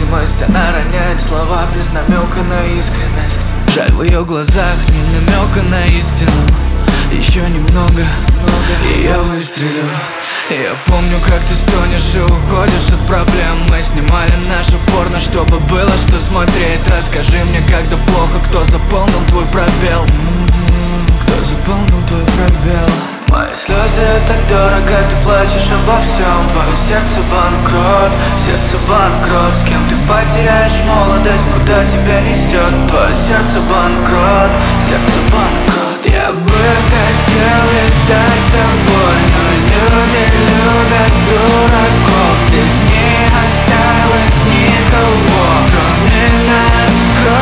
решимость. Она роняет слова без намека на искренность. Жаль, в ее глазах ни намека на истину. Еще немного, и я выстрелю. И я помню, как ты стонешь и уходишь от проблем. Мы снимали наше порно, чтобы было что смотреть. Расскажи мне, когда плохо, кто заполнил твой пробел? Кто заполнил твой пробел? Мои слезы — это дорого, ты плачешь обо всем. Твое сердце банкрот, с кем ты потеряешь молодость, куда тебя несет. Твое сердце банкрот, Я бы хотел летать с тобой, но люди любят дураков. Здесь не осталось никого, кроме нас.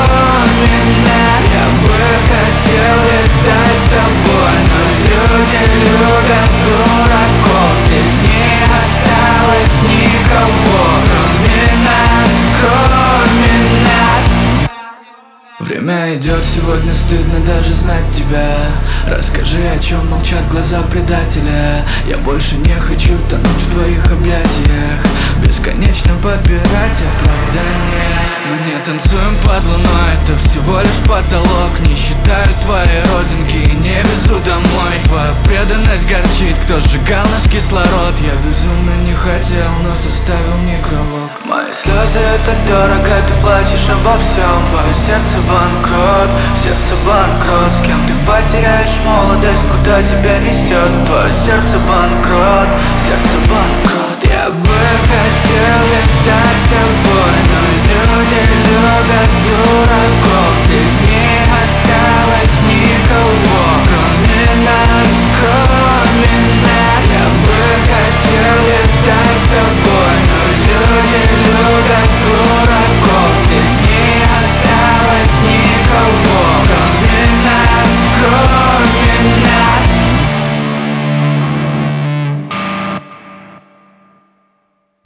Я бы хотел летать с тобой, но люди любят дураков. Здесь не осталось никого, кроме нас. Время идет, сегодня стыдно даже знать тебя. Расскажи, о чем молчат глаза предателя. Я больше не хочу тонуть в твоих объятиях, бесконечно подбирать оправдания. Мы не танцуем под луной, это всего лишь потолок. Не считаю твои родинки и не везу домой. Твоя преданность горчит, кто сжигал наш кислород. Я безумно не хотел, но составил некролог. Мои слезы — это дорого, ты плачешь обо всем. Твое сердце банкрот, с кем ты потеряешь молодость, куда тебя несет. Твое сердце банкрот, Я бы хотел летать с тобой, но люди любят дураков. Здесь не осталось никого,